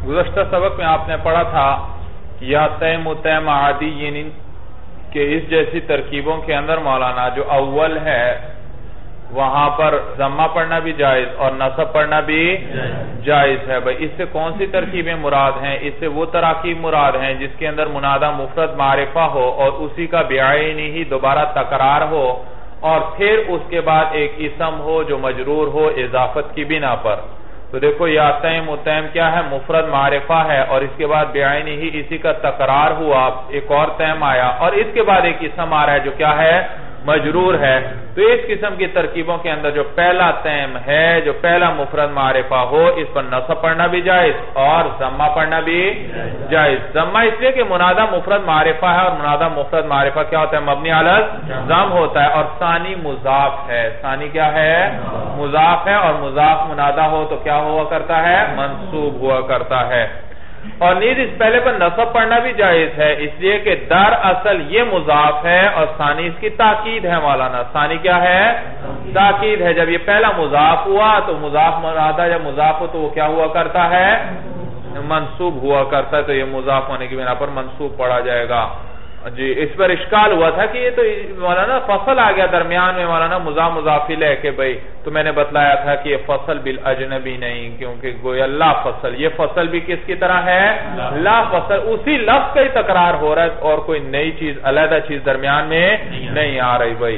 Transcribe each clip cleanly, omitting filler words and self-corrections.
گزشتہ سبق میں آپ نے پڑھا تھا یا تیم و تیم عادی کہ اس جیسی ترکیبوں کے اندر مولانا جو اول ہے وہاں پر ضمہ پڑھنا بھی جائز اور نصب پڑھنا بھی جائز ہے. بھئی اس سے کون سی ترکیبیں مراد ہیں؟ اس سے وہ تراکیب مراد ہیں جس کے اندر منادہ مفرد معرفہ ہو اور اسی کا بعینی ہی دوبارہ تکرار ہو اور پھر اس کے بعد ایک اسم ہو جو مجرور ہو اضافت کی بنا پر. تو دیکھو یا تیم و تیم کیا ہے؟ مفرد معرفہ ہے اور اس کے بعد بعینی ہی اسی کا تکرار ہوا، ایک اور تیم آیا اور اس کے بعد ایک اسم آ رہا ہے جو کیا ہے؟ مجرور ہے. تو اس قسم کی ترکیبوں کے اندر جو پہلا تیم ہے، جو پہلا مفرد معرفہ ہو، اس پر نصب پڑھنا بھی جائز اور ضمہ پڑھنا بھی جائز. ضمہ اس لیے کہ منادہ مفرد معرفہ ہے اور منادہ مفرد معرفہ کیا ہوتا ہے؟ مبنی علی الضم ہوتا ہے اور ثانی مضاف ہے. ثانی کیا ہے؟ مضاف ہے اور مضاف منادہ ہو تو کیا ہوا کرتا ہے؟ منصوب ہوا کرتا ہے. اور نیز اس پہلے پر نصب پڑھنا بھی جائز ہے اس لیے کہ در اصل یہ مضاف ہے اور ثانی اس کی تاکید ہے. مولانا ثانی کیا ہے؟ تاکید ہے. جب یہ پہلا مضاف ہوا تو مضاف مرادہ جب مضاف ہو تو وہ کیا ہوا کرتا ہے؟ منصوب ہوا کرتا ہے. تو یہ مضاف ہونے کی بنا پر منصوب پڑھا جائے گا. جی اس پر اشکال ہوا تھا کہ یہ تو مولانا فصل آ گیا درمیان میں مولانا مضافی لے کے بھئی تو میں نے بتلایا تھا کہ یہ فصل بالاجنبی نہیں کیونکہ گویا لا فصل، یہ فصل بھی کس کی طرح ہے؟ لا فصل. اسی لفظ کا ہی تکرار ہو رہا ہے اور کوئی نئی چیز علیحدہ چیز درمیان میں نہیں آ رہی بھئی.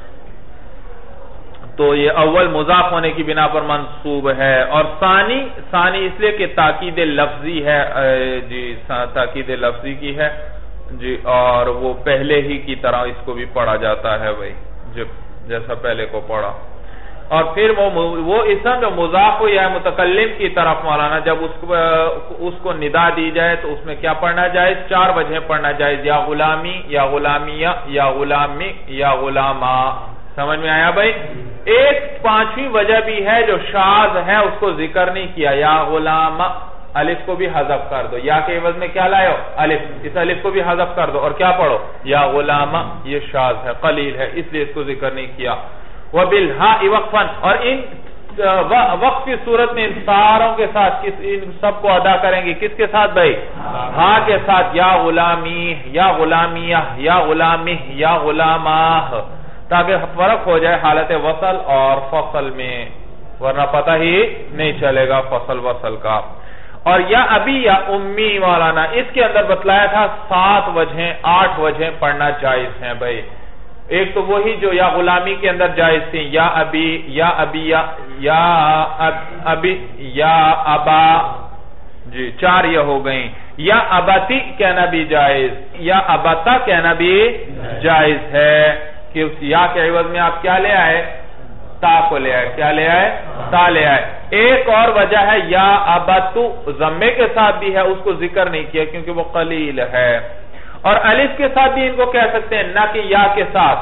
تو یہ اول مضاف ہونے کی بنا پر منصوب ہے اور ثانی اس لیے کہ تاکید لفظی ہے. جی تاکید لفظی کی ہے جی اور وہ پہلے ہی کی طرح اس کو بھی پڑھا جاتا ہے بھئی جیسا پہلے کو پڑھا. اور پھر وہ اسم جو مضاف ہو یا متکلم کی طرف مولانا جب اس کو ندا دی جائے تو اس میں کیا پڑھنا جائز؟ 4 وجہیں پڑھنا جائز. یا غلامی یا غلامیہ یا غلامی یا غلاما. سمجھ میں آیا بھئی؟ ایک 5ویں وجہ بھی ہے جو شاذ ہے اس کو ذکر نہیں کیا. یا غلاما الف کو بھی حذف کر دو. یا کے عوض میں کیا لائے ہو؟ الف. اس الف کو بھی حذف کر دو اور کیا پڑھو؟ یا غلامہ. یہ شاذ ہے، قلیل ہے، اس لیے اس کو ذکر نہیں کیا. وَبِالْحَاءِ وَقْفًا. اور ان وقف کی صورت میں ان ساروں کے ساتھ ان سب کو ادا کریں گے کس کے ساتھ بھائی؟ ہاں کے ساتھ. یا غلامی یا غلامیہ یا غلامی یا غلامہ تاکہ فرق ہو جائے حالت وصل اور فصل میں، ورنہ پتہ ہی نہیں چلے گا فصل وصل کا. اور یا ابی یا امی مولانا اس کے اندر بتلایا تھا 7 وجہیں 8 وجہیں پڑھنا جائز ہیں بھئی. ایک تو وہی جو یا غلامی کے اندر جائز تھی، یا ابی یا ابی یا ابی یا ابا. جی 4 یہ ہو گئیں. یا ابتی کہنا بھی جائز، یا ابتا کہنا بھی جائز ہے کہ اس یا کے عوض میں آپ کیا لے آئے؟ تا کو لے آئے. کیا لے آئے؟ تا لے آئے. ایک اور وجہ ہے یا ابتو ضمے کے ساتھ بھی ہے، اس کو ذکر نہیں کیا کیونکہ وہ قلیل ہے. اور الف کے ساتھ بھی ان کو کہہ سکتے ہیں، نہ کہ یا کے ساتھ.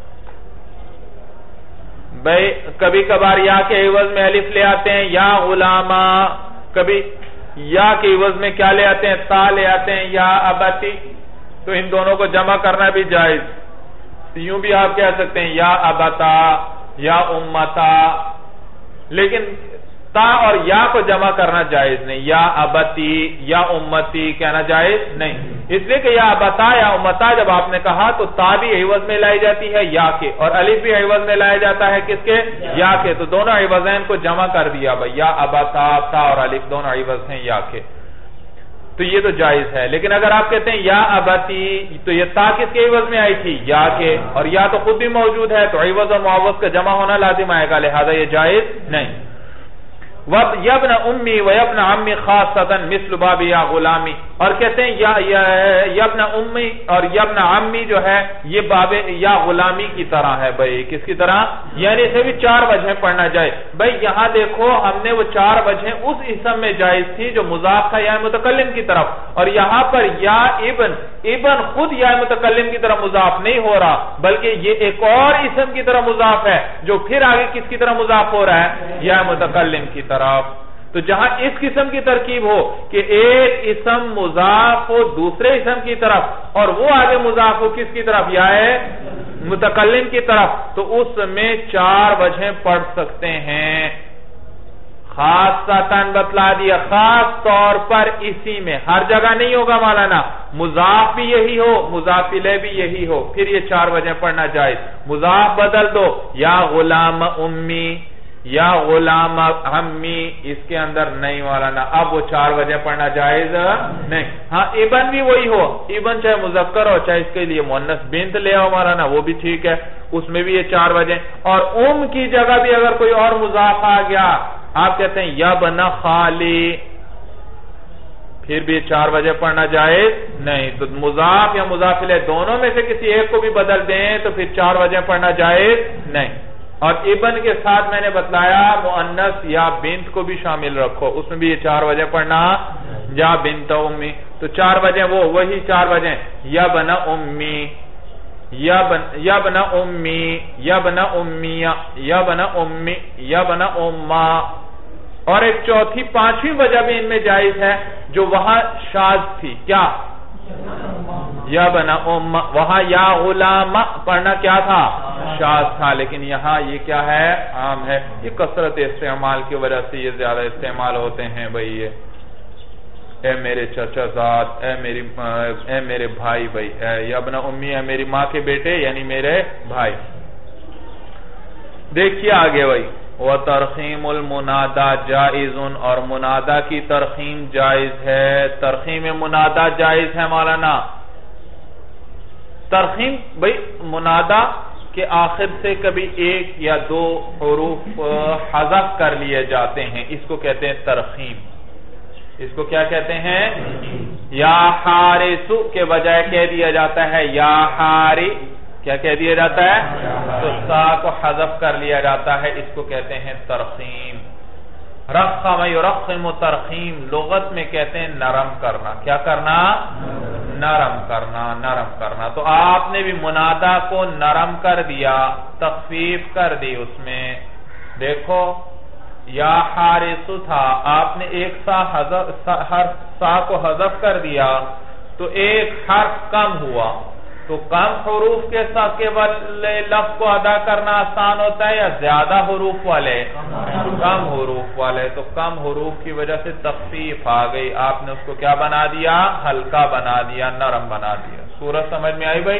بھئی کبھی کبھار یا کے عوض میں الف لے آتے ہیں یا غلامہ، کبھی یا کے عوض میں کیا لے آتے ہیں؟ تا لے آتے ہیں یا ابتی. تو ان دونوں کو جمع کرنا بھی جائز. یوں بھی آپ کہہ سکتے ہیں یا ابتا یا امتا، لیکن تا اور یا کو جمع کرنا جائز نہیں. یا ابتی یا امتی کہنا جائز نہیں، اس لیے کہ یا ابتا یا امتا جب آپ نے کہا تو تا بھی عوض میں لائی جاتی ہے یا کے اور الف بھی عوض میں لایا جاتا ہے کس کے؟ یا کے. تو دونوں عوضین کو جمع کر دیا بھئی. یا ابتا، تا اور الف دونوں عوض ہیں یا کے، تو یہ تو جائز ہے. لیکن اگر آپ کہتے ہیں یا ابتی تو یہ تا کس کے عوض میں آئی تھی؟ یا کے، اور یا تو خود بھی موجود ہے تو عوض اور معوض کا جمع ہونا لازم آئے گا، لہذا یہ جائز نہیں. یبن امی و یبن عمی خاصتاً مثل باب یا غلامی. اور کہتے ہیں یبن امی اور یبن عمی جو ہے یہ باب یا غلامی کی طرح ہے بھئی. کس کی طرح؟ یعنی اسے بھی 4 وجہیں پڑھنا جائے. بھئی یہاں دیکھو ہم نے وہ 4 وجہیں اس اسم میں جائز تھی جو مضاف تھا یا متکلم کی طرف، اور یہاں پر یا ابن خود یا متکلم کی طرف مضاف نہیں ہو رہا بلکہ یہ ایک اور اسم کی طرف مضاف ہے جو پھر آگے کس کی طرف مضاف ہو رہا ہے؟ یا متکلم کی طرف. تو جہاں اس قسم کی ترکیب ہو کہ ایک اسم مضاف ہو دوسرے اسم کی طرف اور وہ آگے مضاف ہو کس کی طرف؟ یا متکلم کی طرف، تو اس میں 4 وجہیں پڑھ سکتے ہیں. خاصتاً بتلا دیا، خاص طور پر اسی میں، ہر جگہ نہیں ہوگا مولانا، مضاف بھی یہی ہو، مضاف الیہ بھی یہی ہو، پھر یہ 4 وجہ پڑھنا جائز۔ مضاف بدل دو، یا غلام امی یا غلام امی، اس کے اندر نہیں مولانا، اب وہ 4 وجہ پڑھنا جائز نہیں۔ ہاں ابن بھی وہی ہو، ابن چاہے مذکر ہو چاہے اس کے لیے مؤنث بنت لے آؤ مولانا، وہ بھی ٹھیک ہے، اس میں بھی یہ 4 وجہ۔ اور کی جگہ بھی اگر کوئی اور مضاف آ گیا، آپ کہتے ہیں یا بنا خالی، پھر بھی 4 وجہ پڑھنا جائز نہیں۔ تو مضاف یا مضاف الیہ دونوں میں سے کسی ایک کو بھی بدل دیں تو پھر 4 وجہ پڑھنا جائز نہیں۔ اور ابن کے ساتھ میں نے بتلایا مؤنث یا بنت کو بھی شامل رکھو، اس میں بھی یہ 4 وجہ پڑھنا، یا بنت امی، تو 4 وجہ وہی 4 وجہ، یا بنا امی یا بنا امی یا بنا امیہ یا بنا امی یا بنا اما۔ اور ایک چوتھی 5ویں وجہ بھی ان میں جائز ہے جو وہاں شاذ تھی، کیا؟ یا بنا ام، وہاں یا غلام پڑھنا کیا تھا؟ شاذ تھا، لیکن یہاں یہ کیا ہے؟ عام ہے۔ یہ کثرت استعمال کی وجہ سے یہ زیادہ استعمال ہوتے ہیں بھئی، یہ اے میرے چچا زاد، اے میرے بھائی، بھئی یا ابن امی، اے میری ماں کے بیٹے یعنی میرے بھائی۔ دیکھیے آگے بھئی، وَتَرْخِيمُ الْمُنَادَى جائز، اور منادہ کی ترخیم جائز ہے۔ ترخیم منادہ جائز ہے مولانا۔ ترخیم بھئی منادہ کے آخر سے کبھی 1 یا 2 حروف حذف کر لیے جاتے ہیں، اس کو کہتے ہیں ترخیم۔ اس کو کیا کہتے ہیں؟ یا حارسو کے بجائے کہہ دیا جاتا ہے یا حاری، کیا کہہ دیا جاتا ہے؟ تو سا کو حذف کر لیا جاتا ہے، اس کو کہتے ہیں ترخیم۔ رخم یرخم ترخیم، لغت میں کہتے ہیں نرم کرنا۔ کیا کرنا؟ نرم کرنا، نرم کرنا۔ تو آپ نے بھی منادہ کو نرم کر دیا، تخفیف کر دی اس میں۔ دیکھو یا حارسو تھا، آپ نے ایک سا کو حذف کر دیا تو ایک حرف کم ہوا، تو کم حروف کے ساتھ والے لفظ کو ادا کرنا آسان ہوتا ہے یا زیادہ حروف والے؟ کم حروف والے۔ تو کم حروف کی وجہ سے تخفیف آ گئی، آپ نے اس کو کیا بنا دیا؟ ہلکا بنا دیا، نرم بنا دیا۔ سورج سمجھ میں آئی بھائی؟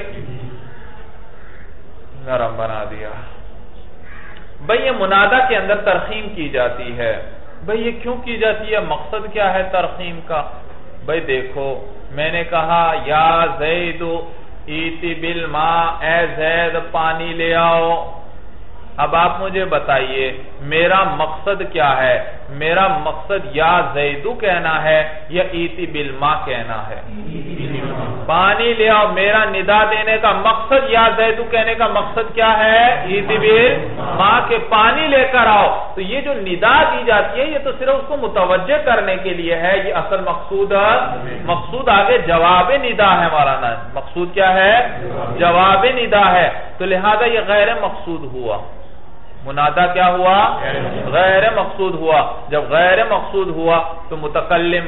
نرم بنا دیا۔ بھئی یہ منادہ کے اندر ترخیم کی جاتی ہے، بھئی یہ کیوں کی جاتی ہے؟ مقصد کیا ہے ترخیم کا؟ بھئی دیکھو، میں نے کہا یا زید ایتی بالماء، اے زید پانی لے آؤ۔ اب آپ مجھے بتائیے میرا مقصد کیا ہے؟ میرا مقصد یا زیدو کہنا ہے یا ایتی بالماء کہنا ہے؟ پانی لے آؤ۔ میرا ندا دینے کا مقصد، یا زیدو کہنے کا مقصد کیا ہے؟ ایتی بالماء کے پانی لے کر آؤ۔ تو یہ جو ندا دی جاتی ہے یہ تو صرف اس کو متوجہ کرنے کے لیے ہے، یہ اصل مقصود آگے جواب ندا ہے مولانا۔ مقصود کیا ہے؟ جواب ندا ہے، تو لہذا یہ غیر مقصود ہوا۔ منادہ کیا ہوا؟ غیر مقصود ہوا۔ جب غیر مقصود ہوا تو متکلم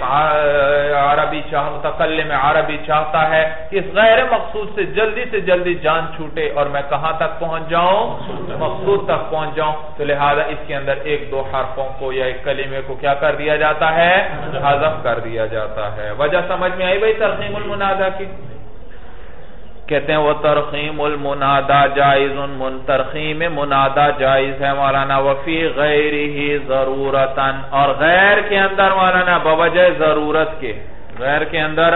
عربی چاہتا ہے کہ اس غیر مقصود سے جلدی جان چھوٹے اور میں کہاں تک پہنچ جاؤں؟ مقصود تک پہنچ جاؤں۔ تو لہذا اس کے اندر 1-2 حرفوں کو یا ایک کلمے کو کیا کر دیا جاتا ہے؟ حذف کر دیا جاتا ہے۔ وجہ سمجھ میں آئی بھائی ترخیم المنادہ کی؟ کہتے ہیں وہ ترخیم المنادہ جائز، ترخیم منادہ جائز ہے مولانا۔ وفی غیرہ ضرورتاً، اور غیر کے اندر مولانا بوجہ ضرورت کے، غیر کے اندر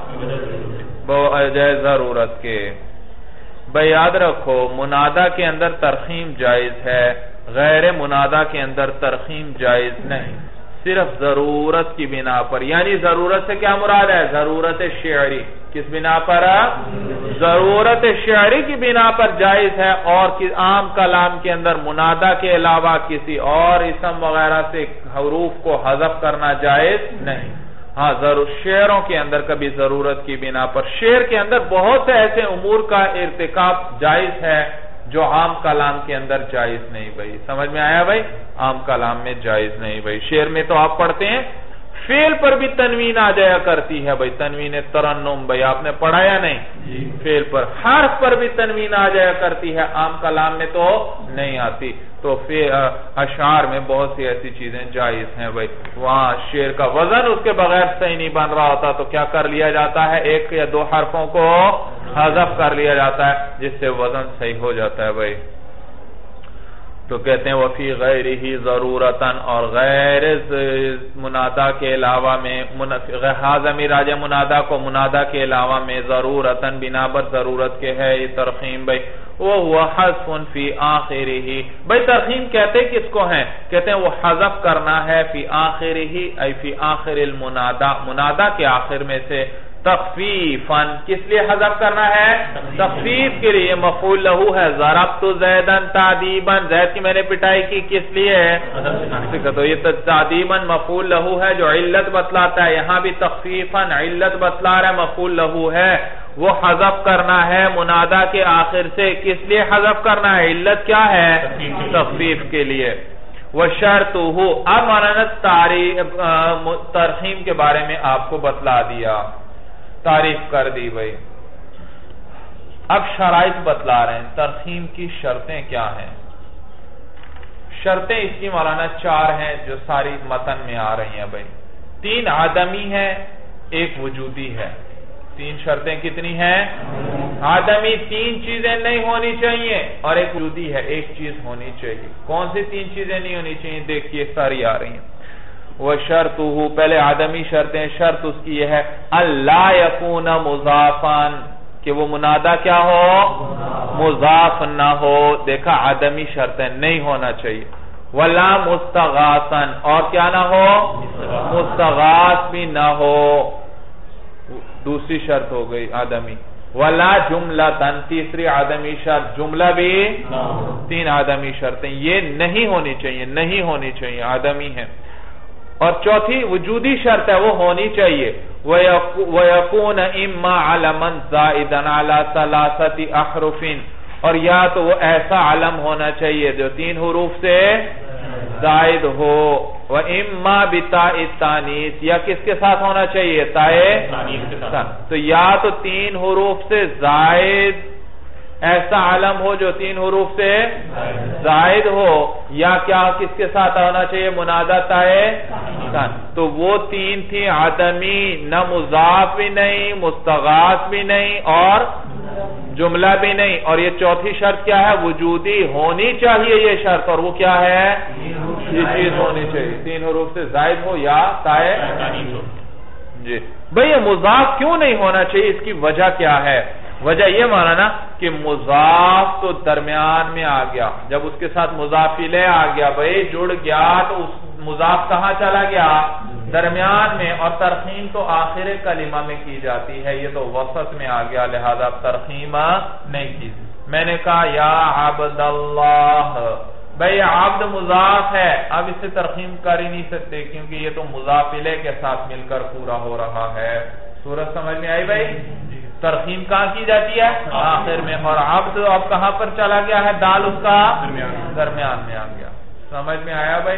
بوجہ ضرورت کے۔ بھئی یاد رکھو منادہ کے اندر ترخیم جائز ہے، غیر منادہ کے اندر ترخیم جائز نہیں، صرف ضرورت کی بنا پر۔ یعنی ضرورت سے کیا مراد ہے؟ ضرورت شعری۔ کس بنا پر؟ ضرورت شعری کی بنا پر جائز ہے، اور عام کلام کے اندر منادہ کے علاوہ کسی اور اسم وغیرہ سے حروف کو حذف کرنا جائز نہیں۔ ہاں شعروں کے اندر کبھی ضرورت کی بنا پر، شعر کے اندر بہت سے ایسے امور کا ارتکاب جائز ہے جو عام کلام کے اندر جائز نہیں بھائی۔ سمجھ میں آیا بھائی؟ عام کلام میں جائز نہیں بھائی۔ شعر میں تو آپ پڑھتے ہیں فعل پر بھی تنوین آ جایا کرتی ہے بھائی، تنوین ترنم بھائی آپ نے پڑھا یا نہیں؟ فعل پر، حرف پر بھی تنوین آ جایا کرتی ہے، عام کلام میں تو نہیں آتی۔ تو اشعار میں بہت سی ایسی چیزیں جائز ہیں بھائی. وہاں شعر کا وزن اس کے بغیر صحیح نہیں بن رہا ہوتا تو کیا کر لیا جاتا ہے, ایک یا دو حرفوں کو حذف کر لیا جاتا ہے جس سے وزن صحیح ہو جاتا ہے بھائی. تو کہتے ہیں وفی غیرہ ضرورتاً, اور غیر منادا کے علاوہ میں, ضمیر راجع منادا کو منادا کے علاوہ میں ضرورتاً بنا پر ضرورت کے ہے یہ ترخیم بھائی. وہ حذف فی آخرہ, بھائی ترخیم کہتے کس کو ہیں, کہتے ہیں وہ حذف کرنا ہے فی آخرہ ای فی آخر المنادا, منادا کے آخر میں سے, تخفیفاً, کس لیے حذف کرنا ہے, تخفیف کے لیے. مفعول لہو ہے ضربت زیداً تعدیباً, زید کی میں نے پٹائی کی کس لیے ہے, تو یہ تعدیباً مفعول لہو ہے جو علت بتلاتا ہے, یہاں بھی تخفیفاً علت بتلا رہا ہے, مفعول لہو ہے, وہ حذف کرنا ہے منادا کے آخر سے. کس لیے حذف کرنا ہے, علت کیا ہے, تخفیف کے لیے. وَشَرْطُهُ, اب مولانا ترخیم کے بارے میں آپ کو بتلا دیا, تعریف کر دی بھئی. اب شرائط بتلا رہے ہیں ترخیم کی شرطیں کیا ہیں. شرطیں اس کی مولانا 4 ہیں جو ساری متن میں آ رہی ہیں بھئی. 3 عدمی ہے, ایک وجودی ہے. 3 شرطیں کتنی ہیں, عدمی 3 چیزیں نہیں ہونی چاہیے, اور ایک وجودی ہے, ایک چیز ہونی چاہیے. کون سی 3 چیزیں نہیں ہونی چاہیے, دیکھیے ساری آ رہی ہیں. وَشَرْطُهُ, پہلے آدمی شرطیں, شرط اس کی یہ ہے اللہ یکون مضافاً, کہ وہ منادا کیا ہو, مضاف نہ ہو. دیکھا آدمی شرطیں نہیں ہونا چاہیے. وَلَا مُسْتَغَاثًا, اور کیا نہ ہو, مستغاث بھی نہ ہو, دوسری شرط ہو گئی آدمی. وَلَا جُمْلَةً, تیسری آدمی شرط, جملہ بھی 3 آدمی شرطیں یہ نہیں ہونی چاہیے, نہیں ہونی چاہیے, آدمی ہیں. اور چوتھی وجودی شرط ہے, وہ ہونی چاہیے. وَيَكُونَ إِمَّا عَلَمًا زَائِدًا عَلَى 3 أَحْرُفٍ, اور یا تو وہ ایسا علم ہونا چاہیے جو 3 حروف سے زائد ہو. وَإِمَّا بِتَاءِ التَّانِيث, یا کس کے ساتھ ہونا چاہیے, تائے تانیث کے ساتھ. تو یا تو 3 حروف سے زائد ایسا علم ہو جو 3 حروف سے زائد ہو, یا کیا کس کے ساتھ ہونا چاہیے, منادا تائے تانیث. تو وہ 3 تھی, عدمی, نہ مضاف بھی نہیں, مستغاث بھی نہیں, اور جملہ بھی نہیں. اور یہ چوتھی شرط کیا ہے, وجودی ہونی چاہیے یہ شرط, اور وہ کیا ہے, یہ چیز ہونی چاہیے 3 حروف سے زائد ہو یا تائے تانیث ہو. جی بھئی یہ مضاف کیوں نہیں ہونا چاہیے, اس کی وجہ کیا ہے. وجہ یہ مانا نا کہ مضاف تو درمیان میں آ گیا, جب اس کے ساتھ مضاف الیہ آ گیا بھئی جڑ گیا, تو اس مضاف کہاں چلا گیا, درمیان میں. اور ترخیم تو آخر کلمہ میں کی جاتی ہے, یہ تو وسط میں آ گیا, لہذا ترخیم نہیں کی. میں نے کہا یا عبداللہ, بھئی عبد مضاف ہے, اب اس سے ترخیم کر ہی نہیں سکتے کیونکہ یہ تو مضاف الیہ کے ساتھ مل کر پورا ہو رہا ہے. صورت سمجھ میں آئی بھئی. ترخیم کہاں کی جاتی ہے, آخر میں. اور عبد اب کہاں پر چلا گیا ہے, دال اس کا درمیان میں آ گیا. سمجھ میں آیا بھئی.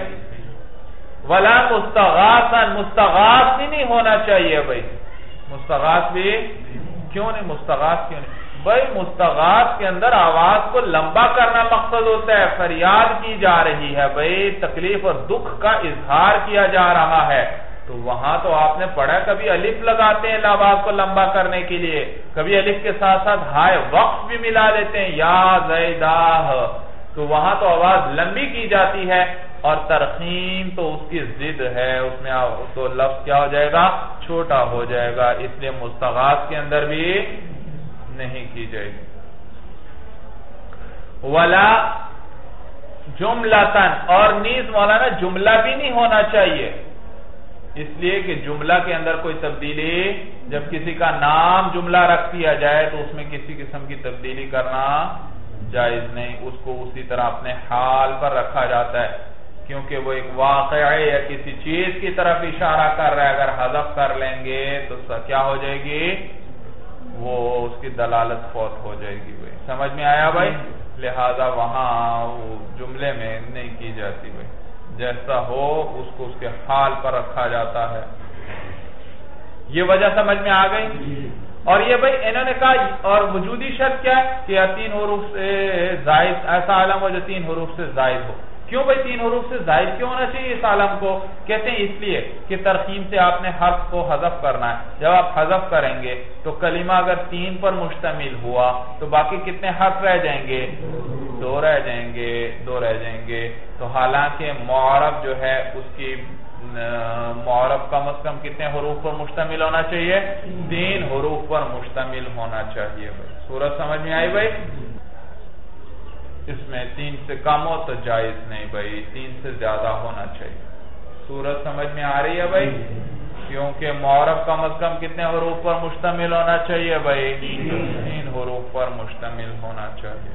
وَلَا مُسْتَغَاثًا, مستغاث بھی نہیں ہونا چاہیے بھئی. مستغاث بھی کیوں نہیں, مستغاث کیوں نہیں بھئی, مستغاث کے اندر آواز کو لمبا کرنا مقصد ہوتا ہے, فریاد کی جا رہی ہے بھئی, تکلیف اور دکھ کا اظہار کیا جا رہا ہے. تو وہاں تو آپ نے پڑھا, کبھی الف لگاتے ہیں آواز کو لمبا کرنے کے لیے, کبھی الف کے ساتھ ساتھ ہائے وقف بھی ملا دیتے ہیں, یا زیداہ, تو وہاں تو آواز لمبی کی جاتی ہے. اور ترخیم تو اس کی ضد ہے, اس میں تو لفظ کیا ہو جائے گا, چھوٹا ہو جائے گا, اس لیے مستغاث کے اندر بھی نہیں کی جائے گی. وَلَا جُمْلَةً, اور نیز مولانا جملہ بھی نہیں ہونا چاہیے, اس لیے کہ جملہ کے اندر کوئی تبدیلی, جب کسی کا نام جملہ رکھ دیا جائے تو اس میں کسی قسم کی تبدیلی کرنا جائز نہیں, اس کو اسی طرح اپنے حال پر رکھا جاتا ہے, کیونکہ وہ ایک واقعہ یا کسی چیز کی طرف اشارہ کر رہا ہے. اگر حذف کر لیں گے تو کیا ہو جائے گی, وہ اس کی دلالت فوت ہو جائے گی بھائی. سمجھ میں آیا بھائی. لہذا وہاں وہ جملے میں نہیں کی جاتی بھائی, جیسا ہو اس کو اس کے حال پر رکھا جاتا ہے. یہ وجہ سمجھ میں آ گئی. اور یہ بھائی انہوں نے کہا اور وجودی شرط کیا ہے کہ یا 3 حروف سے زائد ایسا علم ہو جو 3 حروف سے زائد ہو. کیوں بھائی 3 حروف سے زائد کیوں ہونا چاہیے اس علم کو؟ کہتے ہیں اس لیے کہ ترخیم سے آپ نے حرف کو حذف کرنا ہے. جب آپ حذف کریں گے تو کلمہ اگر 3 پر مشتمل ہوا تو باقی کتنے حرف رہ جائیں گے؟ 2 رہ جائیں گے. تو حالانکہ معرب جو ہے اس کی معرب کم از کم کتنے حروف پر مشتمل ہونا چاہیے؟ 3 حروف پر مشتمل ہونا چاہیے. بھائی صورت سمجھ میں آئی بھائی؟ اس میں 3 سے کم ہو تو جائز نہیں بھائی، 3 سے زیادہ ہونا چاہیے. صورت سمجھ میں آ رہی ہے بھائی؟ کیونکہ معرب کم از کم کتنے حروف پر مشتمل ہونا چاہیے بھائی؟ 3 حروف پر مشتمل ہونا چاہیے.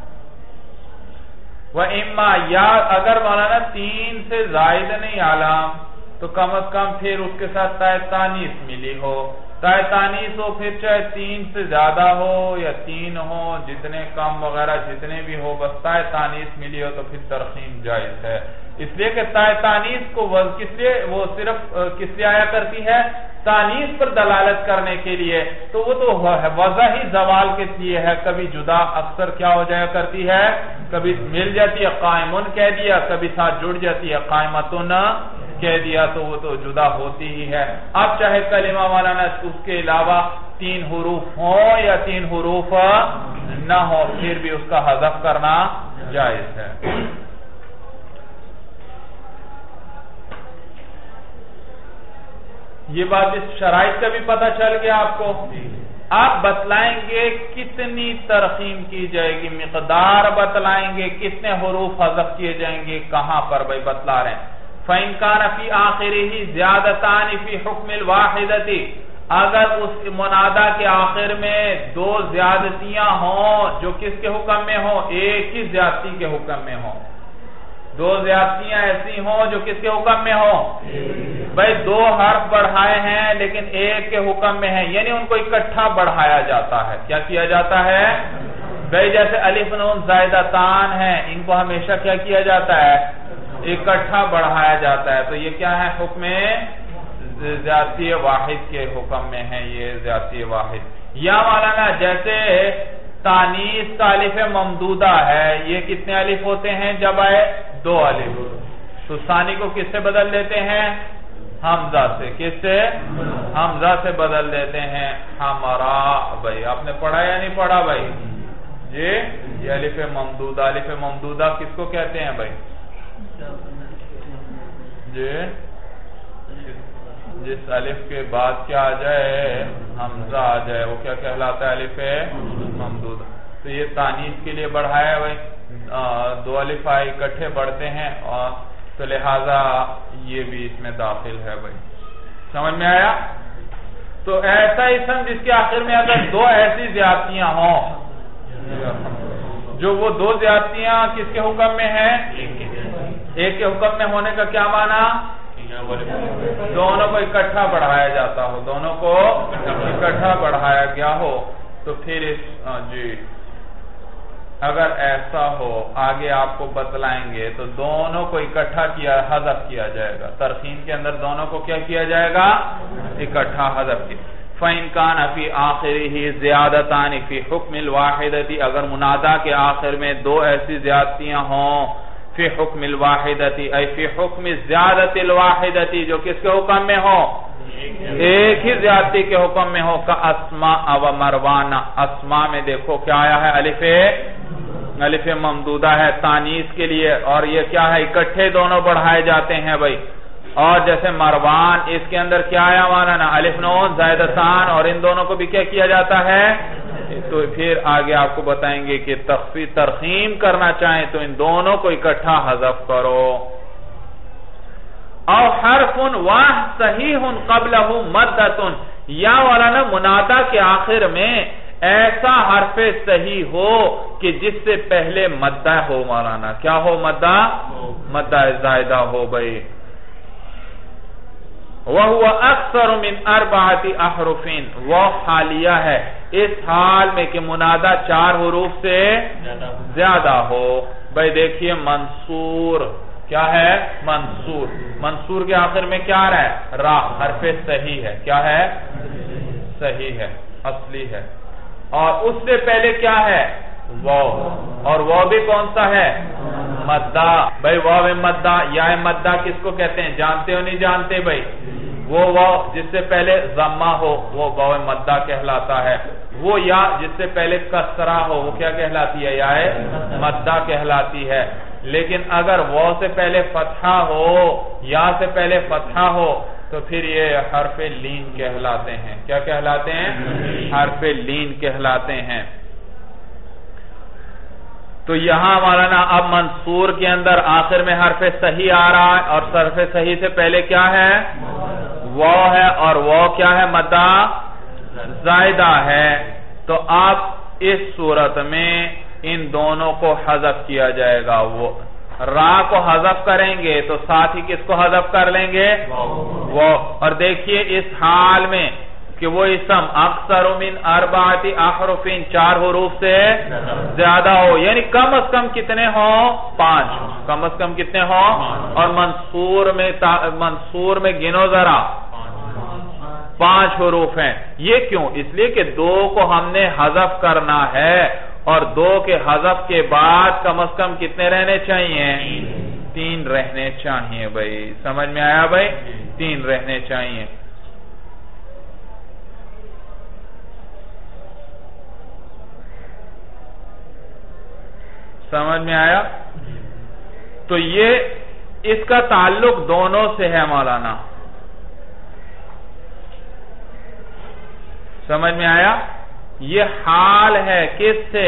وَإِمَّا یا اگر مولانا 3 سے زائد نہیں علم تو کم از کم پھر اس کے ساتھ تائے تانیث ملی ہو. تائے تانیث ہو پھر چاہے 3 سے زیادہ ہو یا 3 ہو، جتنے کم وغیرہ جتنے بھی ہو، بس تائے تانیث ملی ہو تو پھر ترخیم جائز ہے. اس لیے کہ تائے تانیث کو کس لیے وہ صرف کس لیے آیا کرتی ہے؟ تانیث پر دلالت کرنے کے لیے. تو وہ تو وضع ہی زوال کے لیے ہے. کبھی جدا اکثر کیا ہو جایا کرتی ہے؟ کبھی مل جاتی ہے قائمن کہہ دیا، کبھی ساتھ جڑ جاتی ہے قائمتن کہہ دیا، تو وہ تو جدا ہوتی ہی ہے. اب چاہے کلمہ مولانا اس کے علاوہ 3 حروف ہوں یا 3 حروف نہ ہو، پھر بھی اس کا حذف کرنا جائز ہے. یہ بات اس شرائط کا بھی پتہ چل گیا آپ کو. آپ بتلائیں گے کتنی ترخیم کی جائے گی، مقدار بتلائیں گے، کتنے حروف حذف کیے جائیں گے، کہاں پر بھائی بتلا رہے ہیں. فَإِنْ كَانَ فِي آخِرِهِ زِيَادَتَانِ فِي حُكْمِ الْوَاحِدَةِ اگر اس منادہ کے آخر میں 2 زیادتیاں ہوں جو کس کے حکم میں ہوں؟ ایک ہی زیادتی کے حکم میں ہوں. 2 زیادتیاں ایسی ہوں جو کس کے حکم میں ہوں؟ بھائی 2 حرف بڑھائے ہیں لیکن ایک کے حکم میں ہیں، یعنی ان کو اکٹھا بڑھایا جاتا ہے. کیا کیا جاتا ہے بھائی؟ جیسے الف نون زائدتان ہیں، ان کو ہمیشہ کیا کیا جاتا ہے؟ اکٹھا بڑھایا جاتا ہے. تو یہ کیا ہے؟ حکم زیادتی واحد کے حکم میں ہے، یہ زیادتی واحد. یا مولانا جیسے تانیث کا الف ممدودہ ہے، یہ کتنے الف ہوتے ہیں جب آئے؟ 2 الف. تو ثانی کو کس سے بدل دیتے ہیں؟ حمزہ سے. کس سے؟ حمزہ سے بدل دیتے ہیں. ہمارا بھائی آپ نے پڑھا یا نہیں پڑھا بھائی؟ جی یہ الف ممدودہ. الف ممدودہ کس کو کہتے ہیں بھائی؟ جی جس الف کے بعد کیا آ جائے؟ حمزہ آ جائے، وہ کیا کہلاتا ہے؟ الف ممدودہ. تو یہ تانیث کے لیے بڑھایا ہے بھائی. 2 الف آئے اکٹھے بڑھتے ہیں، اور تو لہذا یہ بھی اس میں داخل ہے بھائی. سمجھ میں آیا؟ تو ایسا اسم جس کے آخر میں اگر 2 ایسی زیادتیاں ہوں جو وہ 2 زیادتیاں کس کے حکم میں ہیں؟ ایک کے حکم میں ہونے کا کیا معنی؟ دونوں کو اکٹھا بڑھایا جاتا ہو، دونوں کو اکٹھا بڑھایا گیا ہو. تو پھر جی اگر ایسا ہو آگے آپ کو بتلائیں گے تو دونوں کو اکٹھا کیا حذف کیا جائے گا. ترخیم کے اندر دونوں کو کیا کیا جائے گا؟ اکٹھا حذف کیا. فَإِنْ كَانَ فِي آخِرِهِ زِيَادَتَانِ فِي حُكْمِ الْوَاحِدَةِ اگر منادہ کے آخر میں 2 ایسی زیادتیاں ہوں فی حکم الواحدتی ای فی حکم زیادت الواحدتی جو کس کے حکم میں ہو؟ ایک ہی زیادتی کے حکم میں ہو. کا اسماء و مروان. اسماء میں دیکھو کیا آیا ہے؟ الف ممدودہ ہے تانیث کے لیے، اور یہ کیا ہے؟ اکٹھے دونوں بڑھائے جاتے ہیں بھائی. اور جیسے مروان اس کے اندر کیا آیا مولانا؟ الف نون زائدتان، اور ان دونوں کو بھی کیا کیا جاتا ہے؟ تو پھر آگے آپ کو بتائیں گے کہ ترخیم کرنا چاہیں تو ان دونوں کو اکٹھا حذف کرو. او حرف واہ صحیح قبلہ مدۃ یا مولانا منادہ کے آخر میں ایسا حرف صحیح ہو کہ جس سے پہلے مدہ ہو مولانا. کیا ہو؟ مدہ زائدہ ہو بھائی. وَهُوَ أَكْثَرُ مِنْ 4 أَحْرُفٍ وہ حالیہ ہے اس حال میں کہ منادہ 4 حروف سے زیادہ ہو. بھائی دیکھیے منصور کیا ہے؟ منصور. منصور کے آخر میں کیا آ رہا ہے؟ را. حرف صحیح ہے. کیا ہے؟ صحیح ہے. اصلی ہے. اور اس سے پہلے کیا ہے؟ واو. اور واو بھی کون سا ہے؟ مدہ. بھائی واو مدہ یا مدہ کس کو کہتے ہیں؟ جانتے ہو نہیں جانتے بھائی؟ وہ واو جس سے پہلے ضمہ ہو وہ واو مدہ کہلاتا ہے. وہ یا جس سے پہلے کسرہ ہو وہ کیا کہلاتی ہے؟ یا مدہ کہلاتی ہے. لیکن اگر واو سے پہلے فتحہ ہو یا سے پہلے فتحہ ہو تو پھر یہ حرف لین کہلاتے ہیں. کیا کہلاتے ہیں؟ حرف لین کہلاتے ہیں. تو یہاں مولانا اب منصور کے اندر آخر میں حرف صحیح آ رہا ہے اور حرف صحیح سے پہلے کیا ہے؟ واو ہے. اور واو کیا ہے؟ مدہ زائدہ ہے. تو اب اس صورت میں ان دونوں کو حذف کیا جائے گا. وہ را کو حذف کریں گے تو ساتھ ہی کس کو حذف کر لیں گے؟ وہ. اور دیکھیے اس حال میں کہ وہ اسم اکثر من اربعۃ احرف 4 حروف سے زیادہ ہو، یعنی کم از کم کتنے ہوں؟ 5. کم از کم کتنے ہوں؟ اور منصور میں گنو ذرا 5 حروف ہیں. یہ کیوں؟ اس لیے کہ 2 کو ہم نے حذف کرنا ہے اور 2 کے حذف کے بعد کم از کم کتنے رہنے چاہیے؟ 3 رہنے چاہیے. بھائی سمجھ میں آیا بھائی؟ 3 رہنے چاہیے. سمجھ میں آیا؟ تو یہ اس کا تعلق دونوں سے ہے مولانا. سمجھ میں آیا؟ یہ حال ہے کس سے؟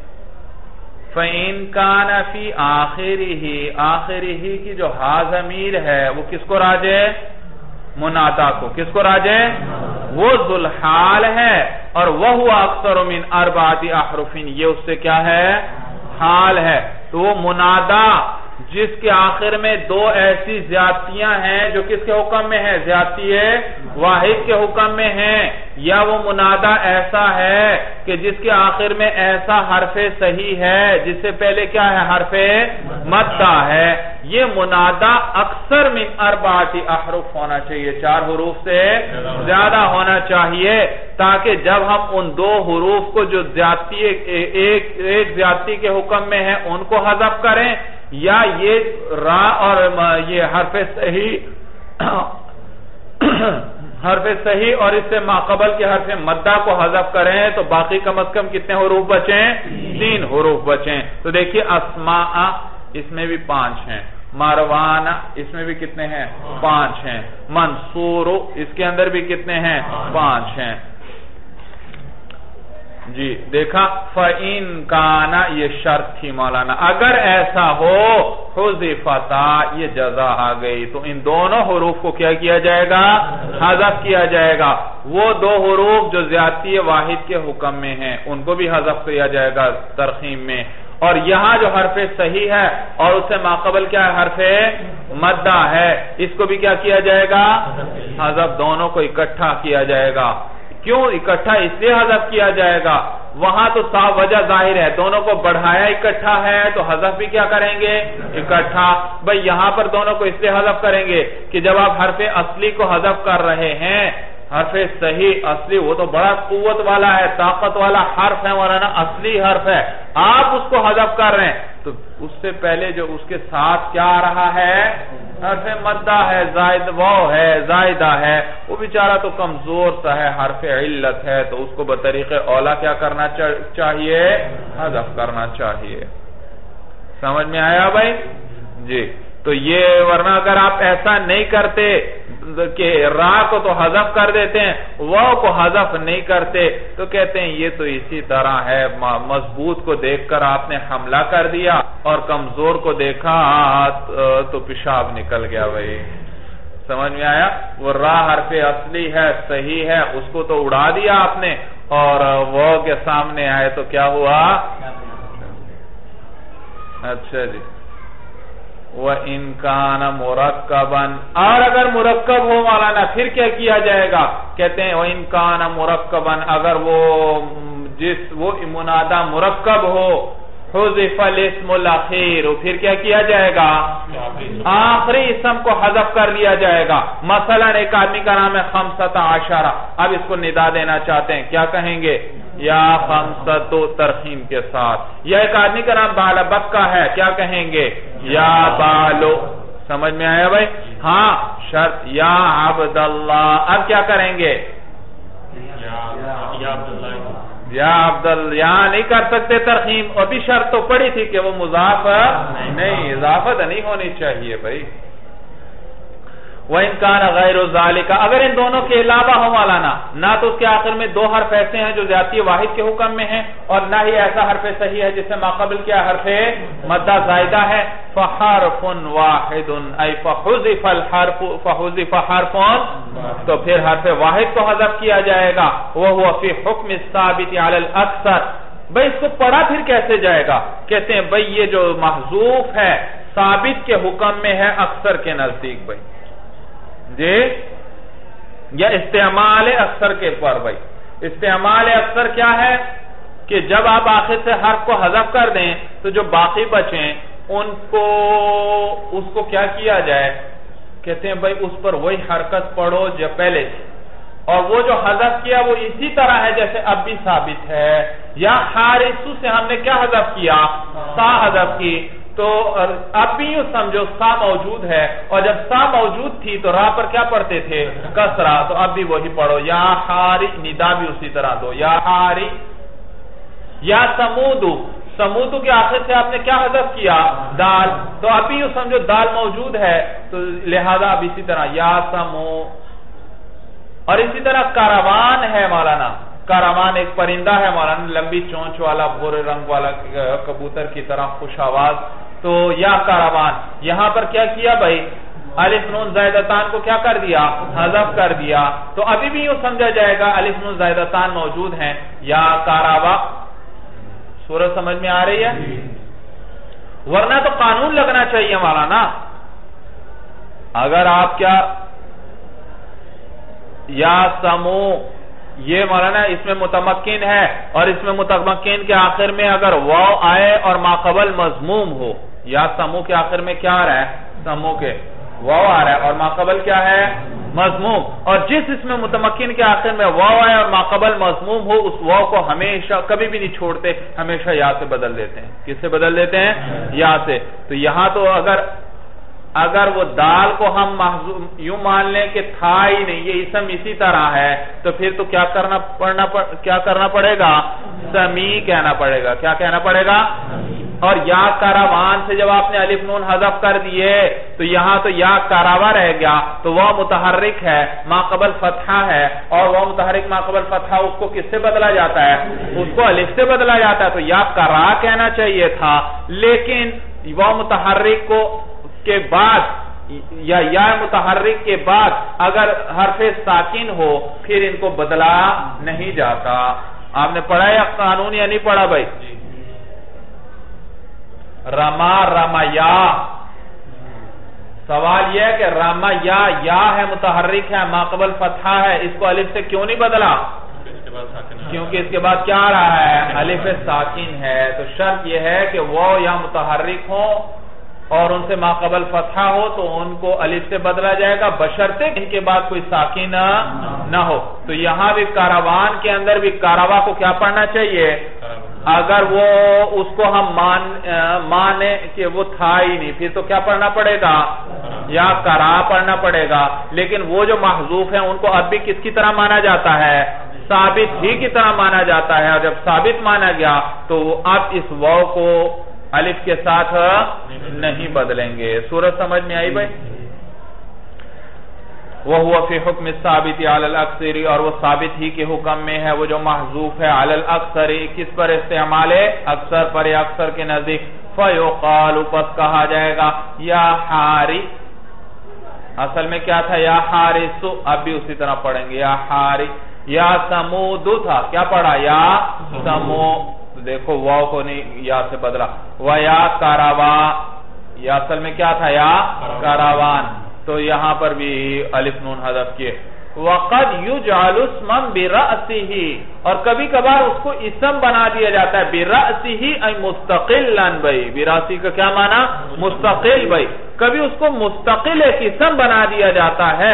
فَإِن كَانَ فِي آخِرِهِ. آخِرِهِ کی جو ہا ضمیر ہے وہ کس کو راجع؟ منادا کو. کس کو راجع؟ وہ ذوالحال ہے. اور وَهُوَ أَكْثَرُ مِنْ 4 أحرف. یہ اس سے کیا ہے؟ حال ہے. تو وہ منادا جس کے آخر میں 2 ایسی زیادتیاں ہیں جو کس کے حکم میں ہیں؟ زیادتی واحد کے حکم میں ہیں. یا وہ منادا ایسا ہے کہ جس کے آخر میں ایسا حرف صحیح ہے جس سے پہلے کیا ہے؟ حرف مدہ ہے. یہ منادا اکثر من 4 احرف ہونا چاہیے، 4 حروف سے زیادہ ہونا چاہیے، تاکہ جب ہم ان 2 حروف کو جو زیادتی ایک زیادتی کے حکم میں ہے ان کو حذف کریں، یا یہ را اور یہ حرف صحیح اور اس سے ماقبل کے حرف مدہ کو حذف کریں تو باقی کم از کم کتنے حروف بچیں؟ 3 حروف بچیں. تو دیکھیے اسماء اس میں بھی 5 ہیں، مروان اس میں بھی کتنے ہیں؟ 5 ہیں، منصور اس کے اندر بھی کتنے ہیں؟ 5 ہیں. جی دیکھا فَإِن كَانَ یہ شرط تھی مولانا. اگر ایسا ہو حذفتا یہ جزا آ گئی تو ان دونوں حروف کو کیا کیا جائے گا؟ حذف کیا جائے گا. وہ 2 حروف جو زیادتی واحد کے حکم میں ہیں ان کو بھی حذف کیا جائے گا ترخیم میں. اور یہاں جو حرف صحیح ہے اور اس سے ماقبل کیا ہے؟ حرف مدہ ہے، اس کو بھی کیا کیا جائے گا؟ حذف. دونوں کو اکٹھا کیا جائے گا. کیوں اکٹھا اس لیے حذف کیا جائے گا؟ وہاں تو صاف وجہ ظاہر ہے، دونوں کو بڑھایا اکٹھا ہے تو حذف بھی کیا کریں گے؟ اکٹھا. بھئی یہاں پر دونوں کو اس لیے حذف کریں گے کہ جب آپ حرف اصلی کو حذف کر رہے ہیں، حرف صحیح اصلی وہ تو بڑا قوت والا ہے، طاقت والا حرف ہے، ورنہ اصلی حرف ہے، آپ اس کو حذف کر رہے ہیں تو اس سے پہلے جو اس کے ساتھ کیا آ رہا ہے؟ حرف مدہ ہے، زائد واو ہے، زائدہ ہے. وہ بیچارہ تو کمزور سا ہے، حرف علت ہے، تو اس کو بطریق اولا کیا کرنا چاہیے؟ حذف کرنا چاہیے. سمجھ میں آیا بھائی؟ جی. تو یہ ورنہ اگر آپ ایسا نہیں کرتے کہ را کو تو حذف کر دیتے ہیں، واو کو حذف نہیں کرتے، تو کہتے ہیں یہ تو اسی طرح ہے، مضبوط کو دیکھ کر آپ نے حملہ کر دیا اور کمزور کو دیکھا تو پیشاب نکل گیا. بھائی سمجھ میں آیا؟ وہ را حرف اصلی ہے، صحیح ہے، اس کو تو اڑا دیا آپ نے، اور واو کے سامنے آئے تو کیا ہوا؟ اچھا جی. وَإِن كَانَ مُرَكَّبًا. اور اگر مرکب ہو مولانا پھر کیا کیا جائے گا؟ کہتے ہیں وَإِن كَانَ مُرَكَّبًا. اگر وہ منادا مرکب ہو حذف الاسم الاخیر، پھر کیا کیا جائے گا؟ آخری اسم کو حذف کر لیا جائے گا. مثلا ایک آدمی کا نام ہے خمسۃ عشرہ، اب اس کو ندا دینا چاہتے ہیں، کیا کہیں گے؟ یا خمسۃ ترخیم کے ساتھ. یا ایک آدمی کا نام بالبکہ ہے، کیا کہیں گے؟ یا بالو. سمجھ میں آیا بھائی؟ ہاں شرط یا عبداللہ. اب کیا کریں گے؟ یا عبداللہ. یہاں نہیں کر سکتے ترخیم، ابھی شرط تو پڑی تھی کہ وہ مضاف نہیں، اضافت نہیں ہونی چاہیے بھائی. وَإِنْ كَانَ غَيْرُ ذَلِكَ، اگر ان دونوں کے علاوہ ہو مولانا، نہ تو اس کے آخر میں دو حرف ایسے ہیں جو زیادتی واحد کے حکم میں ہیں، اور نہ ہی ایسا حرف صحیح ہے جس سے ماقبل کیا حرف مدہ زائدہ ہے. فَحَرْفٌ وَاحِدٌ أي فَحُذِفَ الْحَرْفُ فَحُذِفَ حَرْفٌ، تو پھر حرف واحد کو حذف کیا جائے گا. وَهُوَ فِي حُكْمِ الثَّابِتِ عَلَى الْأَكْثَرِ. بھئی اس کو پڑھا پھر کیسے جائے گا؟ کہتے ہیں بھئی یہ جو محذوف ہے ثابت کے حکم میں ہے اکثر کے نزدیک بھئی جی، یا استعمال اکثر کے پر بھئی. استعمال اکثر کیا ہے کہ جب آپ آخر سے حرف کو حذف کر دیں تو جو باقی بچیں ان کو اس کو کیا کیا جائے؟ کہتے ہیں بھئی اس پر وہی حرکت پڑھو جو پہلے تھی، اور وہ جو حذف کیا وہ اسی طرح ہے جیسے اب بھی ثابت ہے. یا حارسو سے ہم نے کیا حذف کیا؟ سا حذف کی. تو اب بھی یوں سمجھو سا موجود ہے، اور جب سا موجود تھی تو راہ پر کیا پڑھتے تھے؟ کسرہ. تو اب بھی وہی پڑھو. یا حاری، ندا بھی اسی طرح دو. یا حاری. یا سمودو، سمودو کے آخر سے آپ نے کیا حذف کیا؟ دال. تو اب بھی یوں سمجھو دال موجود ہے، تو لہذا اب اسی طرح یا سمو. اور اسی طرح کاروان ہے مولانا. کاروان ایک پرندہ ہے مولانا، لمبی چونچ والا، بھورے رنگ والا، کبوتر کی طرح خوش آواز. تو یا کاروان. یہاں پر کیا کیا بھائی؟ الف نون زائدتان کو کیا کر دیا؟ حذف کر دیا. تو ابھی بھی یوں سمجھا جائے گا الف نون زائدتان موجود ہیں. یا کاراوا. سورج سمجھ میں آ رہی ہے؟ ورنہ تو قانون لگنا چاہیے مولانا. اگر آپ کیا یا سمو، یہ مولانا اس میں متمکن ہے، اور اس میں متمکن کے آخر میں اگر واو آئے اور ماقبل مضموم ہو، یا سمو کے آخر میں کیا آ رہا ہے؟ سمو کے واو آ رہا ہے اور ماقبل کیا ہے؟ مضموم. اور جس اس میں متمکن کے آخر میں واو آئے اور ماقبل مضموم ہو، اس واو کو ہمیشہ کبھی بھی نہیں چھوڑتے، ہمیشہ یا سے بدل دیتے ہیں. کس سے بدل دیتے ہیں؟ یا سے. تو یہاں تو اگر وہ دال کو ہم یوں مان لیں کہ تھا ہی نہیں، یہ اسم اسی طرح ہے، تو پھر تو کیا کرنا پڑے گا؟ سمی کہنا پڑے گا. کیا کہنا پڑے گا؟ اور یا کاروان سے جب آپ نے الف نون حذف کر دیے تو یہاں تو یا کاراوا رہ گیا. تو وہ متحرک ہے، ماقبل فتحہ ہے، اور وہ متحرک ماقبل فتحہ اس کو کس سے بدلا جاتا ہے؟ اس کو الف سے بدلا جاتا ہے. تو یا کرا کہنا چاہیے تھا، لیکن وہ متحرک کو کے بعد یا متحرک کے بعد اگر حرف ساکن ہو پھر ان کو بدلا نہیں جاتا. آپ نے پڑھا یا قانون یا نہیں پڑھا بھائی؟ رما رمیا. سوال یہ ہے کہ رما یا ہے، متحرک ہے، ماقبل فتحہ ہے، اس کو الف سے کیوں نہیں بدلا؟ کیونکہ اس کے بعد کیا آ رہا ہے؟ الف ساکن ہے. تو شرط یہ ہے کہ وہ یا متحرک ہو اور ان سے ماقبل فتحہ ہو تو ان کو الف سے بدلا جائے گا، بشرطے ان کے بعد کوئی ساکن نہ ہو. تو یہاں بھی کاروان کے اندر بھی کاروا کو کیا پڑھنا چاہیے؟ اگر وہ اس کو ہم مانے کہ وہ تھا ہی نہیں، پھر تو کیا پڑھنا پڑے گا؟ یا کرا پڑھنا پڑے گا. لیکن وہ جو محذوف ہیں ان کو اب بھی کس کی طرح مانا جاتا ہے؟ ثابت ہی کی طرح مانا جاتا ہے. اور جب ثابت مانا گیا تو اب اس واو کو الف کے ساتھ نہیں بدلیں گے. سورج سمجھ میں آئی بھائی؟ وَهُوَ فِي حُكْمِ الثَّابِتِ عَلَى الْأَكْثَرِ، اور وہ ثابت ہی کے حکم میں ہے وہ جو محذوف ہے. عَلَى الْأَكْثَرِ، کس پر استعمال ہے؟ اکثر پر، یا اکثر کے نزدیک. فَيُقَالُ، پس کہا جائے گا یا حاری. اصل میں کیا تھا؟ یا حارسو. اب بھی اسی طرح پڑھیں گے یا حاری. یا سمودو تھا، کیا پڑھا؟ یا سمو. دیکھو واو کو نہیں یا سے بدلا. وَيَا کاروا، یا اصل میں کیا تھا؟ یا کاروان. تو یہاں پر بھی الف نون حذف کیے. وَقَدْ يُجْعَلُ اسْمًا بِرَأْسِهِ، اور کبھی کبھار اس کو اسم بنا دیا جاتا ہے، بِرَأْسِهِ ای مستقلاً بھائی، براسی کا کیا معنی؟ مستقل بھائی، کبھی اس کو مستقل ایک اسم بنا دیا جاتا ہے،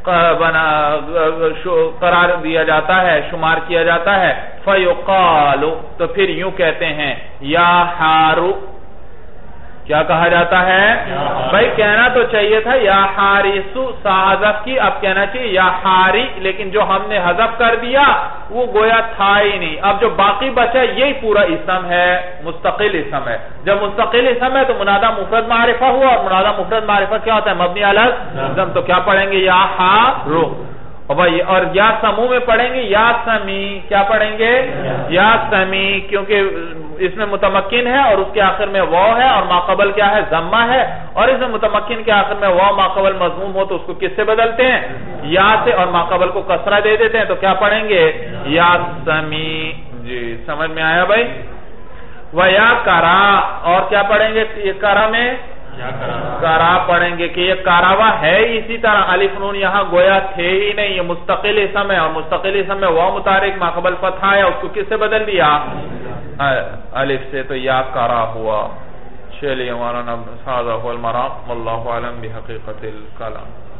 قرار دیا جاتا ہے، شمار کیا جاتا ہے، فَيُقَالُ، تو پھر یوں کہتے ہیں یا حارو، کیا کہا جاتا ہے؟ بھائی کہنا تو چاہیے تھا یا حارسو، حذف کی، اب کہنا چاہیے یا حاری، لیکن جو ہم نے حذف کر دیا وہ گویا تھا ہی نہیں، اب جو باقی بچا یہی پورا اسم ہے، مستقل اسم ہے۔ جب مستقل اسم ہے تو منادہ مفرد معرفہ ہوا، اور منادہ مفرد معرفہ کیا ہوتا ہے؟ مبنی علی الضم، تو کیا پڑھیں گے؟ یا حارو، اور یا سمو میں پڑھیں گے یا سمی، کیا پڑھیں گے؟ یا سمی، کیونکہ اس میں متمکن ہے اور اس کے آخر میں واو ہے، اور ماقبل کیا ہے؟ ضمہ ہے، اور اس میں متمکن کے آخر میں واو ماقبل مضموم ہو تو اس کو کس سے بدلتے ہیں؟ یا سے، اور ماقبل کو کسرہ دے دیتے ہیں، تو کیا پڑھیں گے؟ یا سمی۔ جی سمجھ میں آیا بھائی؟ وَيَا کرا، اور کیا پڑھیں گے یہ کرا میں؟ کرا پڑھیں گے کہ یہ کاراوا ہے اسی طرح، الف نون یہاں گویا تھے ہی نہیں، یہ مستقل اسم ہے، اور مستقل اسم میں واو متحرک ماقبل فتحہ ہے، اس کو کس سے بدل دیا؟ الف سے، تو یا کرا ہوا۔ چلیے مولانا، هذا هو المرام، واللہ اعلم بحقیقت الکلام۔